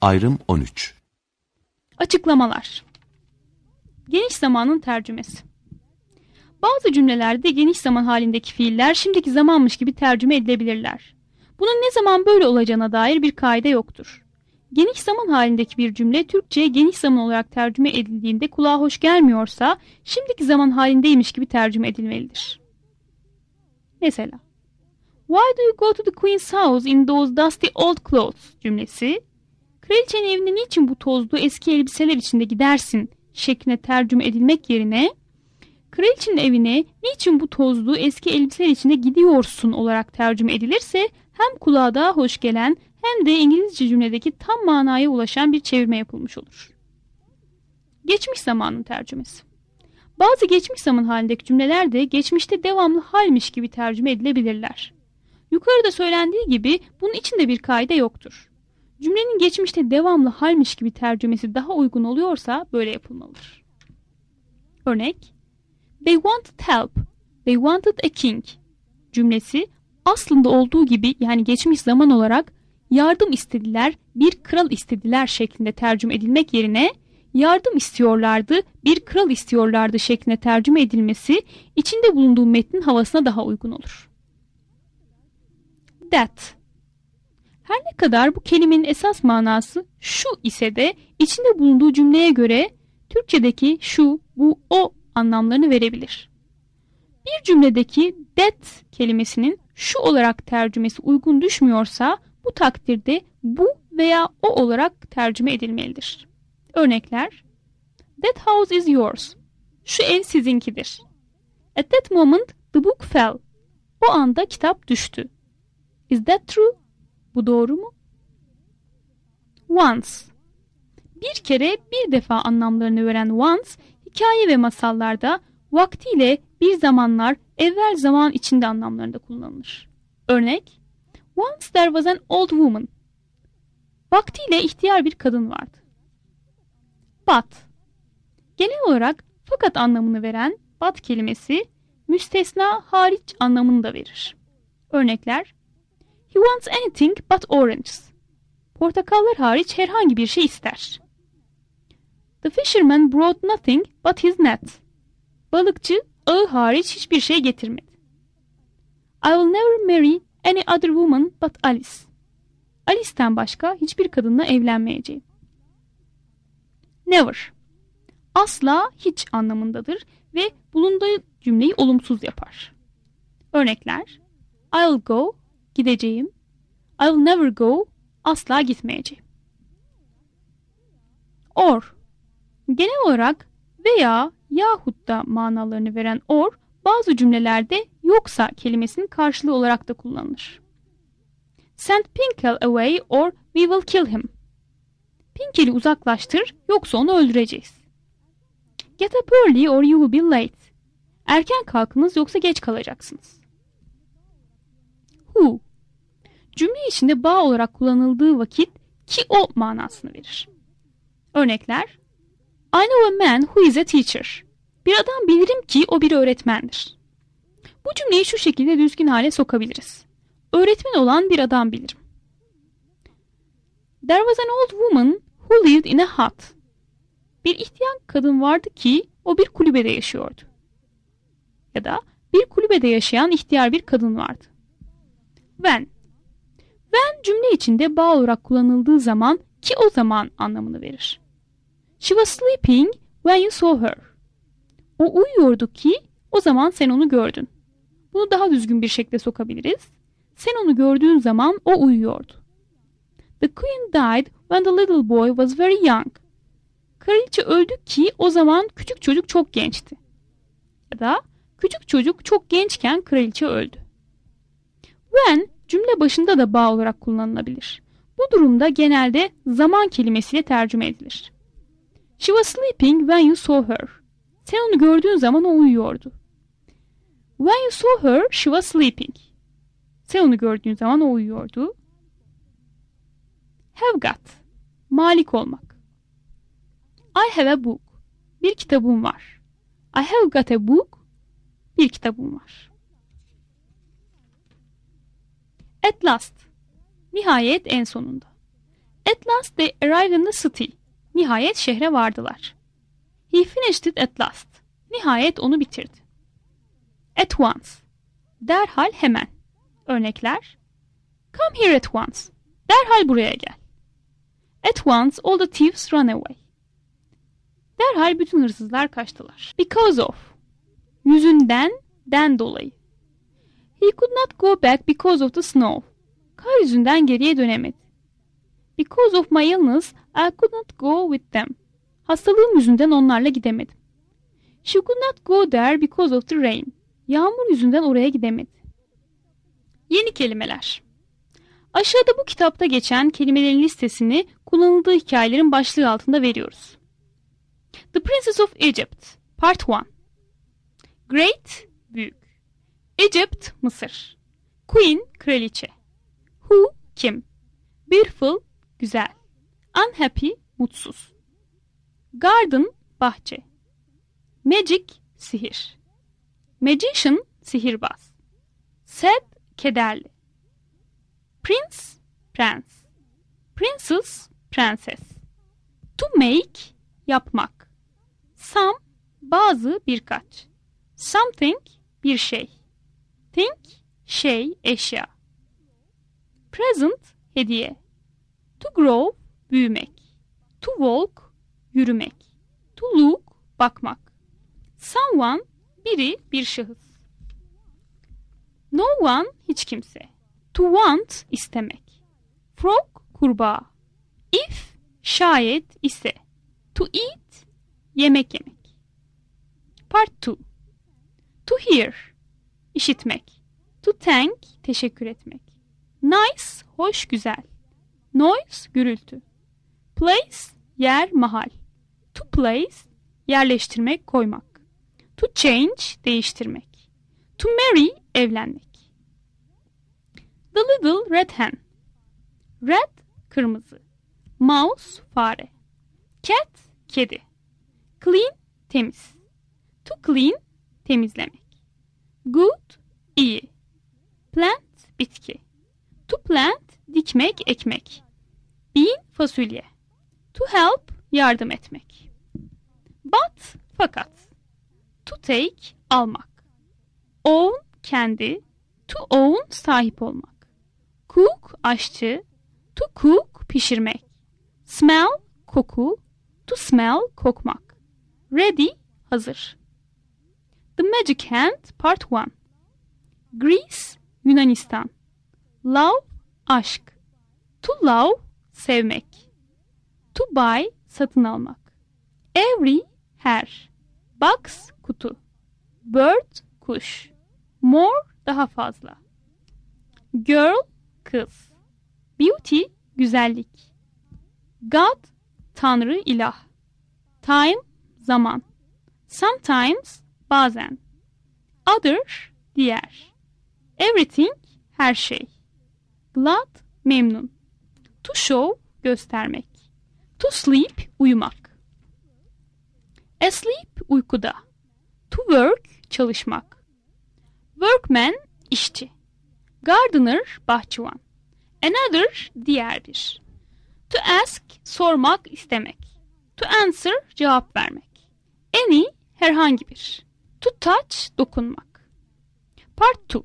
Ayrım 13. Açıklamalar. Geniş zamanın tercümesi. Bazı cümlelerde geniş zaman halindeki fiiller şimdiki zamanmış gibi tercüme edilebilirler. Bunun ne zaman böyle olacağına dair bir kaide yoktur. Geniş zaman halindeki bir cümle Türkçe'ye geniş zaman olarak tercüme edildiğinde kulağa hoş gelmiyorsa şimdiki zaman halindeymiş gibi tercüme edilmelidir. Mesela "Why do you go to the Queen's house in those dusty old clothes?" cümlesi, "Kraliçenin evine niçin bu tozlu eski elbiseler içinde gidersin?" şeklinde tercüme edilmek yerine "Kraliçenin evine niçin bu tozlu eski elbiseler içinde gidiyorsun?" olarak tercüme edilirse hem kulağa daha hoş gelen hem de İngilizce cümledeki tam manaya ulaşan bir çevirme yapılmış olur. Geçmiş zamanın tercümesi. Bazı geçmiş zaman halindeki cümleler de geçmişte devamlı halmiş gibi tercüme edilebilirler. Yukarıda söylendiği gibi bunun içinde bir kaide yoktur. Cümlenin geçmişte devamlı halmiş gibi tercümesi daha uygun oluyorsa böyle yapılmalıdır. Örnek: "They wanted help. They wanted a king." cümlesi aslında olduğu gibi, yani geçmiş zaman olarak yardım istediler, bir kral istediler şeklinde tercüme edilmek yerine yardım istiyorlardı, bir kral istiyorlardı şeklinde tercüme edilmesi içinde bulunduğu metnin havasına daha uygun olur. That. Her ne kadar bu kelimenin esas manası şu ise de içinde bulunduğu cümleye göre Türkçedeki şu, bu, o anlamlarını verebilir. Bir cümledeki that kelimesinin şu olarak tercümesi uygun düşmüyorsa bu takdirde bu veya o olarak tercüme edilmelidir. Örnekler: "That house is yours." Şu ev sizinkidir. "At that moment the book fell." O anda kitap düştü. "Is that true?" Bu doğru mu? Once. Bir kere, bir defa anlamlarını veren once, hikaye ve masallarda vaktiyle, bir zamanlar, evvel zaman içinde anlamlarında kullanılır. Örnek: "Once there was an old woman." Vaktiyle ihtiyar bir kadın vardı. But. Genel olarak fakat anlamını veren but kelimesi müstesna, hariç anlamını da verir. Örnekler: "He wants anything but oranges." Portakallar hariç herhangi bir şey ister. "The fisherman brought nothing but his net." Balıkçı ağı hariç hiçbir şey getirmedi. "I will never marry any other woman but Alice." Alice'ten başka hiçbir kadınla evlenmeyeceğim. Never. Asla, hiç anlamındadır ve bulunduğu cümleyi olumsuz yapar. Örnekler: "I will go." Gideceğim. "I will never go." Asla gitmeyeceğim. Or. Genel olarak veya yahut da manalarını veren or, bazı cümlelerde yoksa kelimesinin karşılığı olarak da kullanılır. "Send Pinkel away or we will kill him." Pinkel'i uzaklaştır, yoksa onu öldüreceğiz. "Get up early or you will be late." Erken kalkınız, yoksa geç kalacaksınız. Who. Cümle içinde bağ olarak kullanıldığı vakit ki o manasını verir. Örnekler: "I know a man who is a teacher." Bir adam bilirim ki o bir öğretmendir. Bu cümleyi şu şekilde düzgün hale sokabiliriz. Öğretmen olan bir adam bilirim. "There was an old woman who lived in a hut." Bir ihtiyar kadın vardı ki o bir kulübede yaşıyordu. Ya da bir kulübede yaşayan ihtiyar bir kadın vardı. When. When cümle içinde bağ olarak kullanıldığı zaman ki o zaman anlamını verir. "She was sleeping when you saw her." O uyuyordu ki o zaman sen onu gördün. Bunu daha düzgün bir şekilde sokabiliriz. Sen onu gördüğün zaman o uyuyordu. "The queen died when the little boy was very young." Kraliçe öldü ki o zaman küçük çocuk çok gençti. Ya da küçük çocuk çok gençken kraliçe öldü. When cümle başında da bağ olarak kullanılabilir. Bu durumda genelde zaman kelimesiyle tercüme edilir. "She was sleeping when you saw her." Sen onu gördüğün zaman o uyuyordu. "When you saw her, she was sleeping." Sen onu gördüğün zaman o uyuyordu. Have got. Malik olmak. I have a book. Bir kitabım var. I have got a book. Bir kitabım var. At last. Nihayet, en sonunda. At last they arrived in the city. Nihayet şehre vardılar. He finished it at last. Nihayet onu bitirdi. At once. Derhal hemen. Örnekler. Come here at once. Derhal buraya gel. At once all the thieves ran away. Derhal bütün hırsızlar kaçtılar. Because of. Yüzünden, den dolayı. He could not go back because of the snow. Kar yüzünden geriye dönemedi. Because of my illness, I could not go with them. Hastalığım yüzünden onlarla gidemedim. She could not go there because of the rain. Yağmur yüzünden oraya gidemedi. Yeni kelimeler. Aşağıda bu kitapta geçen kelimelerin listesini kullanıldığı hikayelerin başlığı altında veriyoruz. The Princess of Egypt, Part 1. Great, büyük. Egypt, Mısır. Queen, kraliçe. Who, kim. Beautiful, güzel. Unhappy, mutsuz. Garden, bahçe. Magic, sihir. Magician, sihirbaz. Sad, kederli. Prince, prens. Princess, prenses. To make, yapmak. Some, bazı, birkaç. Something, bir şey. Think, şey, eşya. Present, hediye. To grow, büyümek. To walk, yürümek. To look, bakmak. Someone, biri, bir şahıs. No one, hiç kimse. To want, istemek. Frog, kurbağa. If, şayet, ise. To eat, yemek yemek. Part 2. To hear, işitmek. To thank, teşekkür etmek. Nice, hoş, güzel. Noise, gürültü. Place, yer, mahal. To place, yerleştirmek, koymak. To change, değiştirmek. To marry, evlenmek. The Little Red Hen. Red, kırmızı. Mouse, fare. Cat, kedi. Clean, temiz. To clean, temizlemek. Good, iyi. Plant, bitki. To plant, dikmek, ekmek. Bean, fasulye. To help, yardım etmek. But, fakat. To take, almak. Own, kendi. To own, sahip olmak. Cook, aşçı. To cook, pişirmek. Smell, koku. To smell, kokmak. Ready, hazır. The Magic Hand, Part 1. Greece, Yunanistan. Love, aşk. To love, sevmek. To buy, satın almak. Every, her. Box, kutu. Bird, kuş. More, daha fazla. Girl, kız. Beauty, güzellik. God, Tanrı, ilah. Time, zaman. Sometimes, bazen. Other, diğer. Everything, her şey. Glad, memnun. To show, göstermek. To sleep, uyumak. Asleep, uykuda. To work, çalışmak. Workman, işçi. Gardener, bahçıvan. Another, diğer bir. To ask, sormak, istemek. To answer, cevap vermek. Any, herhangi bir. To touch, dokunmak. Part 2.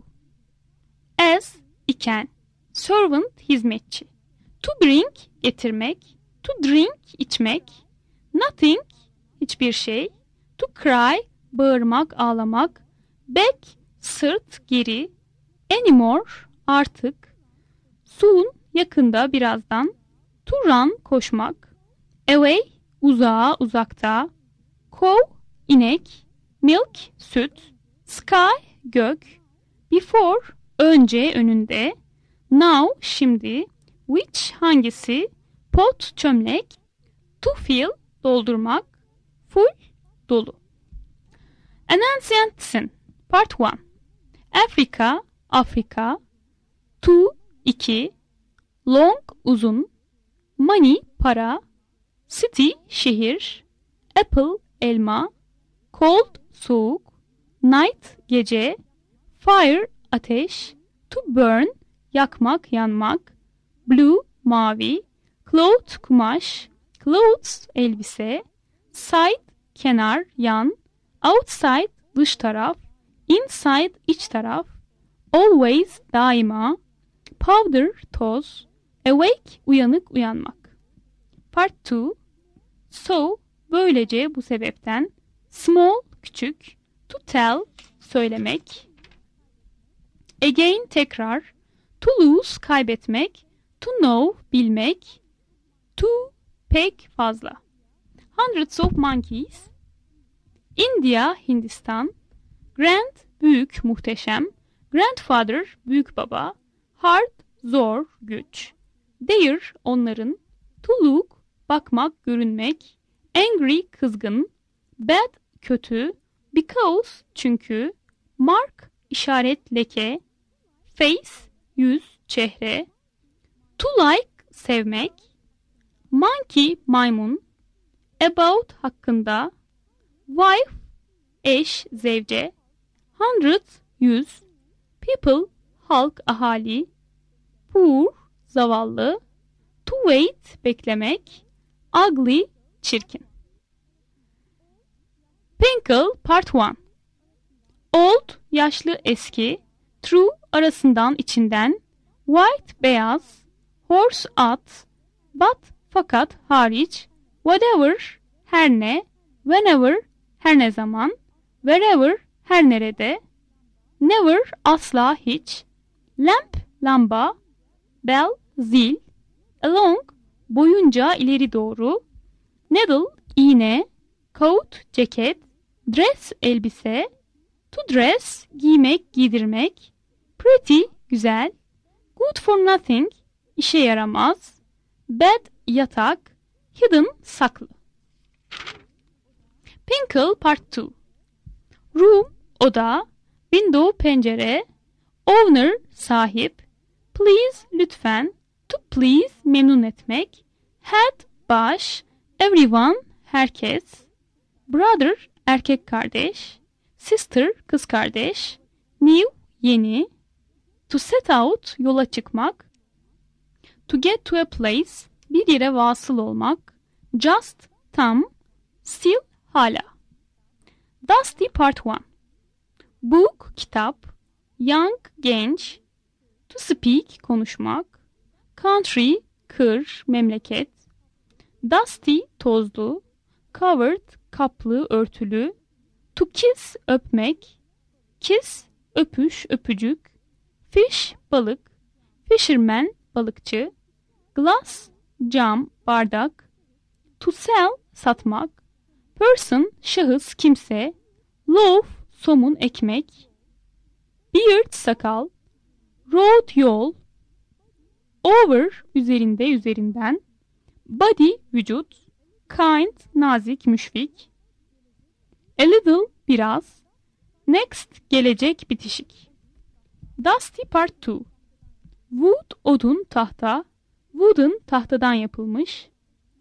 As, iken. Servant, hizmetçi. To bring, getirmek. To drink, içmek. Nothing, hiçbir şey. To cry, bağırmak, ağlamak. Back, sırt, geri. Anymore, artık. Soon, yakında, birazdan. To run, koşmak. Away, uzağa, uzakta. Cow, inek. Milk, süt. Sky, gök. Before, önce, önünde. Now, şimdi. Which, hangisi. Pot, çömlek. To fill, doldurmak. Full, dolu. An Ancient Sin, Part 1. Afrika, Afrika. To, iki. Long, uzun. Money, para. City, şehir. Apple, elma. Cold, soğuk. Night, gece. Fire, ateş. To burn, yakmak, yanmak. Blue, mavi. Cloth kumaş, clothes elbise, side kenar, yan, outside dış taraf, inside iç taraf, always daima, powder toz, awake uyanık uyanmak. Part 2. So böylece bu sebepten, small küçük, to tell söylemek, again tekrar, to lose kaybetmek, to know bilmek, to pek fazla. Hundreds of monkeys, India Hindistan, grand büyük muhteşem, grandfather büyük baba, hard zor güç, their onların, to look bakmak görünmek, angry kızgın, bad kötü, because çünkü, mark işaret leke, face yüz çehre, to like sevmek, monkey maymun, about hakkında, wife eş zevce, hundred yüz, people halk ahali, poor zavallı, to wait beklemek, ugly çirkin. Pinkle Part 1. Old yaşlı eski, true arasından içinden, white beyaz, horse at, but fakat hariç, whatever her ne, whenever her ne zaman, wherever her nerede, never asla hiç, lamp lamba, bell zil, along boyunca ileri doğru, needle iğne, coat ceket, dress elbise, to dress giymek giydirmek, pretty güzel, good for nothing işe yaramaz, bed yatak, hidden saklı. Pinkle Part 2. Room oda, window pencere, owner sahip, please lütfen, to please memnun etmek, head baş, everyone herkes, brother erkek kardeş, sister kız kardeş, new yeni, to set out yola çıkmak, to get to a place bir yere vasıl olmak, just tam, still hala. Dusty Part 1. Book kitap, young genç, to speak konuşmak, country kır memleket, dusty tozlu, covered kaplı örtülü, to kiss öpmek, kiss öpüş öpücük, fish balık, fisherman balıkçı, glass cam bardak, to sell satmak, person şahıs kimse, loaf somun ekmek, beard sakal, road yol, over üzerinde üzerinden, body vücut, kind nazik müşfik, a little biraz, next gelecek bitişik. Dusty Part 2. Wood odun tahta, wooden tahtadan yapılmış,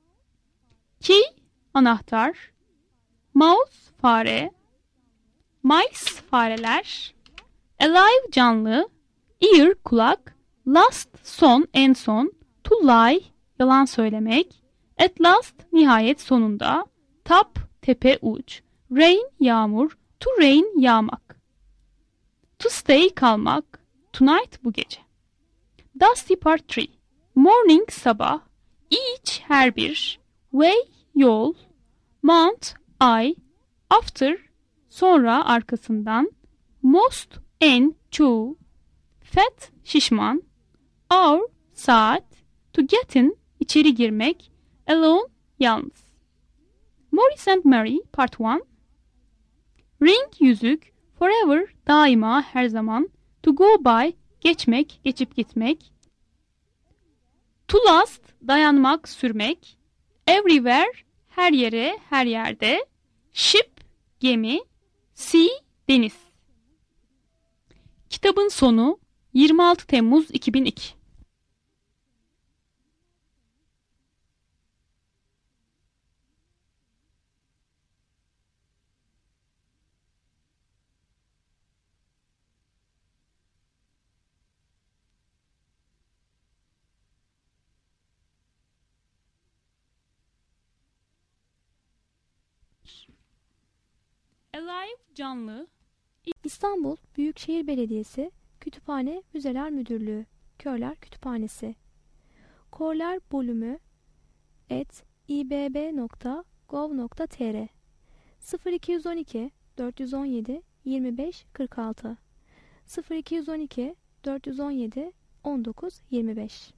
key anahtar, mouse fare, mice fareler, alive canlı, ear kulak, last son en son, to lie yalan söylemek, at last nihayet sonunda, top tepe uç, rain yağmur, to rain yağmak, to stay kalmak, tonight bu gece. Dusty Part 3. Morning sabah, each her bir, way yol, month ay, after sonra arkasından, most en çoğu, fat şişman, hour saat, to get in içeri girmek, alone yalnız. Maurice and Mary Part 1. Ring yüzük, forever daima her zaman, to go by geçmek geçip gitmek, to last dayanmak sürmek, everywhere her yere her yerde, ship gemi, sea deniz. Kitabın sonu 26 Temmuz 2002. Alive canlı. İstanbul Büyükşehir Belediyesi Kütüphane Müzeler Müdürlüğü Körler Kütüphanesi Korlar bölümü @ibb.gov.tr 0212 417 25 46 0212 417 19 25